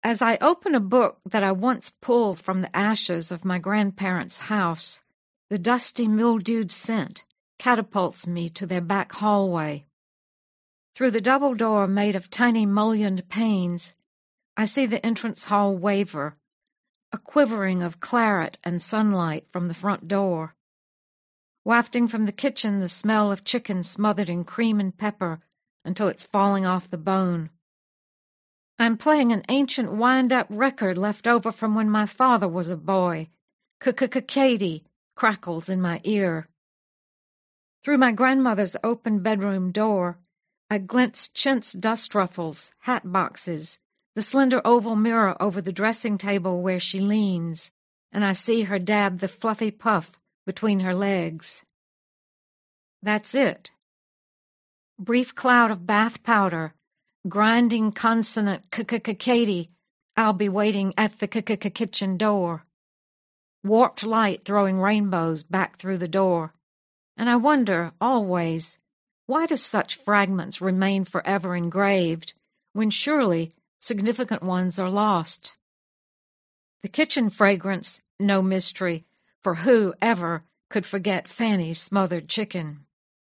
As I open a book that I once pulled from the ashes of my grandparents' house, the dusty, mildewed scent catapults me to their back hallway. Through the double door made of tiny mullioned panes, I see the entrance hall waver, a quivering of claret and sunlight from the front door. Wafting from the kitchen the smell of chicken smothered in cream and pepper until it's falling off the bone. I'm playing an ancient wind-up record left over from when my father was a boy. Katie crackles in my ear. Through my grandmother's open bedroom door, I glimpse chintz dust ruffles, hat boxes, the slender oval mirror over the dressing table where she leans, and I see her dab the fluffy puff between her legs. That's it. Brief cloud of bath powder, grinding consonant Katie, I'll be waiting at the kitchen door. Warped light throwing rainbows back through the door. And I wonder, always, why do such fragments remain forever engraved, when surely significant ones are lost? The kitchen fragrance, no mystery, for who ever could forget Fanny's smothered chicken?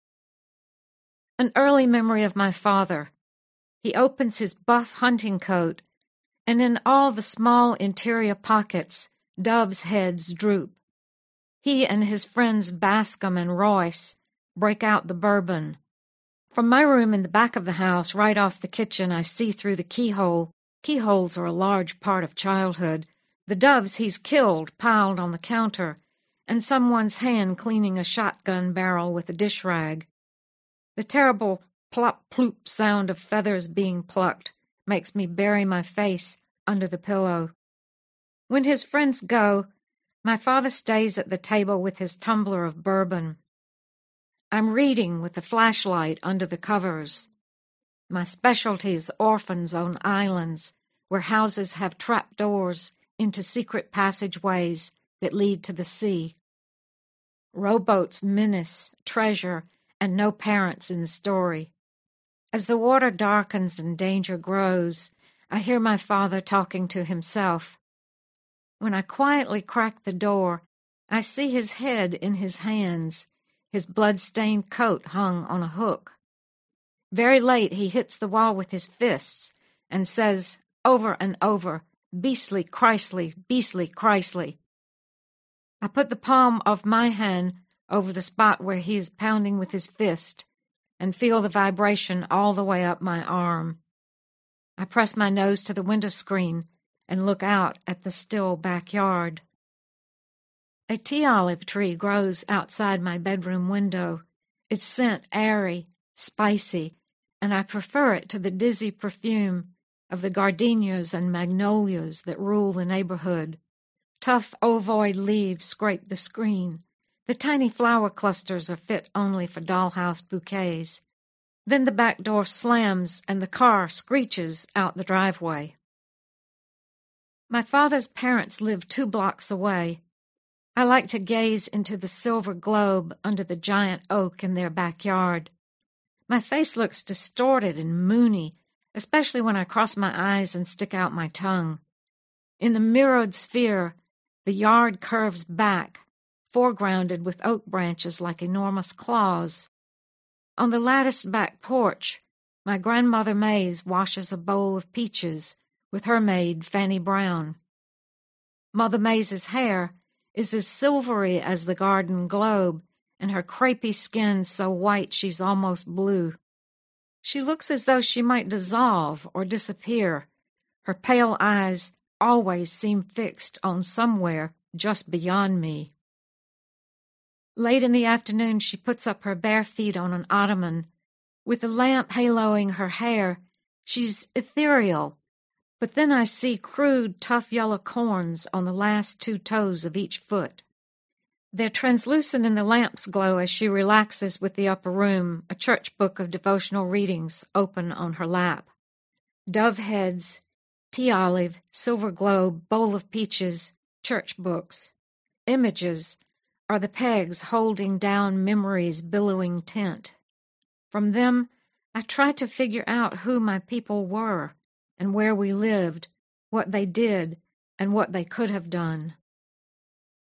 An early memory of my father. He opens his buff hunting coat, and in all the small interior pockets, doves' heads droop. He and his friends Bascom and Royce break out the bourbon. From my room in the back of the house, right off the kitchen, I see through the keyhole. Keyholes are a large part of childhood. The doves he's killed piled on the counter, and someone's hand cleaning a shotgun barrel with a dish rag. The terrible plop-ploop sound of feathers being plucked makes me bury my face under the pillow. When his friends go, my father stays at the table with his tumbler of bourbon. I'm reading with a flashlight under the covers. My specialty is orphans on islands, where houses have trapdoors into secret passageways that lead to the sea. Rowboats menace, treasure, and no parents in the story. As the water darkens and danger grows, I hear my father talking to himself. When I quietly crack the door, I see his head in his hands, his blood-stained coat hung on a hook. Very late he hits the wall with his fists and says over and over, "Beastly Christly, beastly Christly." I put the palm of my hand over the spot where he is pounding with his fist and feel the vibration all the way up my arm. I press my nose to the window screen and look out at the still backyard. A tea olive tree grows outside my bedroom window, its scent airy, spicy, and I prefer it to the dizzy perfume of the gardenias and magnolias that rule the neighborhood. Tough ovoid leaves scrape the screen. The tiny flower clusters are fit only for dollhouse bouquets. Then the back door slams and the car screeches out the driveway. My father's parents live 2 blocks away. I like to gaze into the silver globe under the giant oak in their backyard. My face looks distorted and moony, especially when I cross my eyes and stick out my tongue. In the mirrored sphere, the yard curves back, foregrounded with oak branches like enormous claws. On the latticed back porch, my grandmother Mays washes a bowl of peaches with her maid Fanny Brown. Mother Mays's hair is as silvery as the garden globe, and her crepey skin so white she's almost blue. She looks as though she might dissolve or disappear. Her pale eyes always seem fixed on somewhere just beyond me. Late in the afternoon, she puts up her bare feet on an ottoman. With the lamp haloing her hair, she's ethereal. But then I see crude, tough yellow corns on the last 2 toes of each foot. They're translucent in the lamp's glow as she relaxes with the upper room, a church book of devotional readings open on her lap. Dove heads, tea olive, silver globe, bowl of peaches, church books. Images are the pegs holding down memory's billowing tent. From them, I try to figure out who my people were and where we lived, what they did and what they could have done.